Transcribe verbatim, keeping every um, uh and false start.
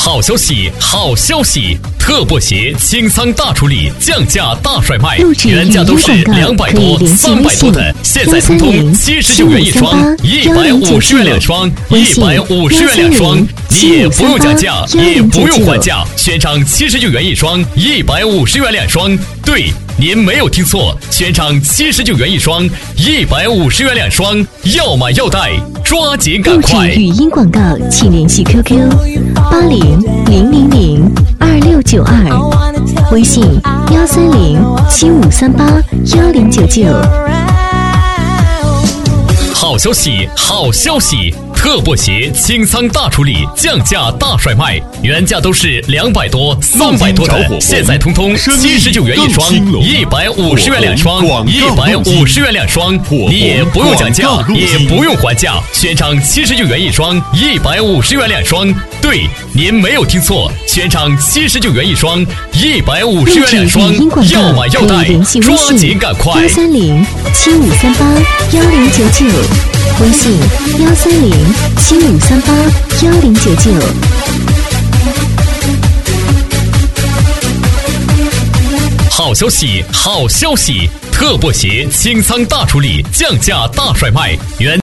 好消息，好消息！特步鞋清仓大处理，降价大甩卖，原价都是两百多、三百多的，现在通通七十九元一双，一百五十元两双，一百五十元两双，你也不用加价，也不用还价，全场七十九元一双，一百五十元两双。对，您没有听错，全场七十九元一双，一百五十元两双，要买要带，抓紧赶快！ 语音广告，请联系 Q Q 八零零零零二六九二，微信幺三零七五三八幺零九九。 好消息，好消息！特步鞋清仓大处理，降价大甩卖，原价都是两百多、三百多的，现在通通七十九元一双，一百五十元两双，一百五十元两双，你也不用讲价，也不用还价，全场七十九元一双，一百五十元两双。对，您没有听错，全场七十九元一双，一百五十元两双，要买要带，抓紧赶快！ 幺三零七五三八幺零九九，微信幺三零七五三八幺零九九。 好消息，好消息！特步鞋清仓大处理，降价大甩卖，原